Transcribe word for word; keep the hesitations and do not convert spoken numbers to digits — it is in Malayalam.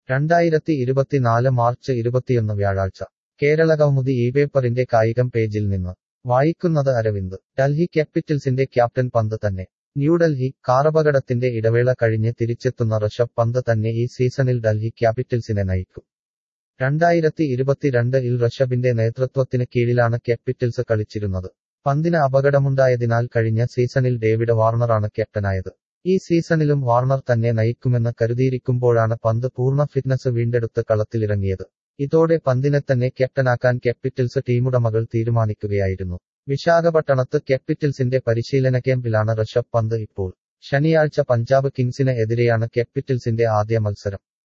രണ്ടായിരത്തി ഇരുപത്തിനാല് മാർച്ച് ഇരുപത്തിയൊന്ന് വ്യാഴാഴ്ച കേരളകൗമുദി ഈ പേപ്പറിന്റെ കായികം പേജിൽ നിന്ന് വായിക്കുന്നത് അരവിന്ദ്. ഡൽഹി ക്യാപിറ്റൽസിന്റെ ക്യാപ്റ്റൻ പന്ത് തന്നെ. ന്യൂഡൽഹി കാറപകടത്തിന്റെ ഇടവേള കഴിഞ്ഞ് തിരിച്ചെത്തുന്ന ഋഷഭ് പന്ത് തന്നെ ഈ സീസണിൽ ഡൽഹി ക്യാപിറ്റൽസിനെ നയിക്കും. രണ്ടായിരത്തി ഇരുപത്തിരണ്ട് ഇൽ ഋഷഭിന്റെ നേതൃത്വത്തിന് കീഴിലാണ് ക്യാപിറ്റൽസ് കളിച്ചിരുന്നത്. പന്തിന് അപകടമുണ്ടായതിനാൽ കഴിഞ്ഞ സീസണിൽ ഡേവിഡ് വാർണറാണ് ക്യാപ്റ്റനായത്. ഈ സീസണിലും വാർണർ തന്നെ നയിക്കുമെന്ന് കരുതിയിരിക്കുമ്പോഴാണ് പന്ത് പൂർണ്ണ ഫിറ്റ്നസ് വീണ്ടെടുത്ത് കളത്തിലിറങ്ങിയത്. ഇതോടെ പന്തിനെ തന്നെ ക്യാപ്റ്റനാക്കാൻ ക്യാപിറ്റൽസ് ടീമുടമകൾ തീരുമാനിക്കുകയായിരുന്നു. വിശാഖപട്ടണത്ത് ക്യാപിറ്റൽസിന്റെ പരിശീലന ക്യാമ്പിലാണ് ഋഷഭ് പന്ത് ഇപ്പോൾ. ശനിയാഴ്ച പഞ്ചാബ് കിങ്സിന് എതിരെയാണ് ക്യാപിറ്റൽസിന്റെ ആദ്യ മത്സരം.